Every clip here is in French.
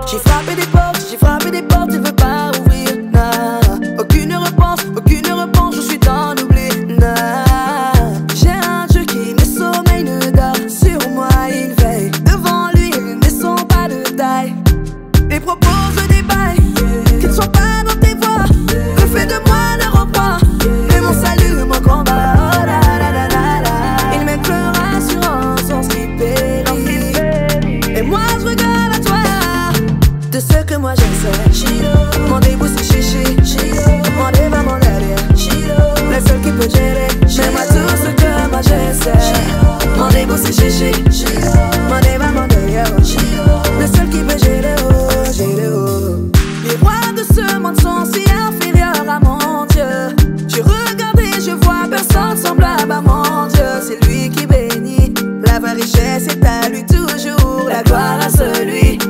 J'ai frappé des portes, il veut pas ouvrir. Nah. Aucune réponse, je suis dans l'oubli. Nah. J'ai un Dieu qui ne sommeille, ne dort. Sur moi, il veille. Devant lui, ils ne sont pas de taille. Il propose des bails qui ne sont pas dans tes voies. Que fait de moi le repas? Et mon salut, mon combat. Oh la la la la la. Il met leur assurance, on se périt. Et moi, je regarde à toi. De ce que moi j'essaie. Mon début c'est chichi. Mon débat, mon derrière. Le seul qui peut gérer. Mais moi tout ce que moi j'essaie. Mon début c'est chichi. Mon débat, mon derrière. Le seul qui peut gérer. Les rois de ce monde sont si inférieurs à mon Dieu. Je regarde et je vois personne semblable à mon Dieu. C'est lui qui bénit. La vraie richesse est à lui toujours. La gloire à celui.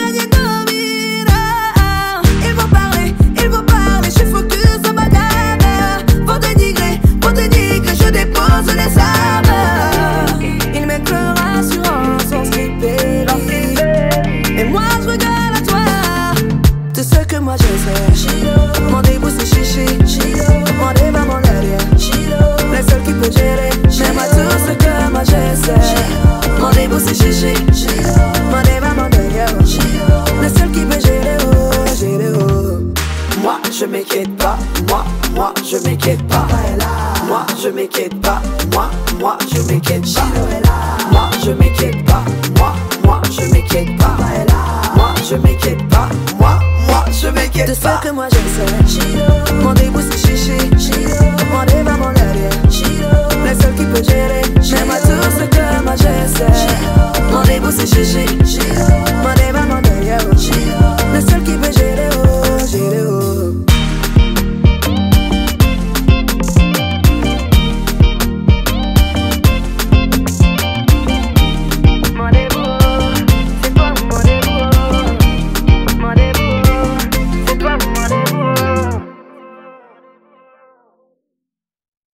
Les armes, il met leur assurance, on se périt. Et moi je regarde à toi. Tout ce que moi j'essaie. Mon début c'est chichi. Mon débat, mon derrière. Le seul qui peut gérer. Mais moi tout ce que moi j'essaie. Mon début c'est chichi. Mon débat, mon derrière. Le seul qui peut gérer. Moi je m'inquiète pas. Moi je m'inquiète pas. Moi je m'inquiète pas, moi je m'inquiète pas. Moi je m'inquiète pas, moi je m'inquiète pas. Moi je m'inquiète pas, moi je m'inquiète pas. De ce que moi j'essaie. Mon début c'est chichi. Mon débat, mon derrière. Le seul qui peut gérer. Mais moi tout ce que moi j'essaie. Mon début c'est chichi.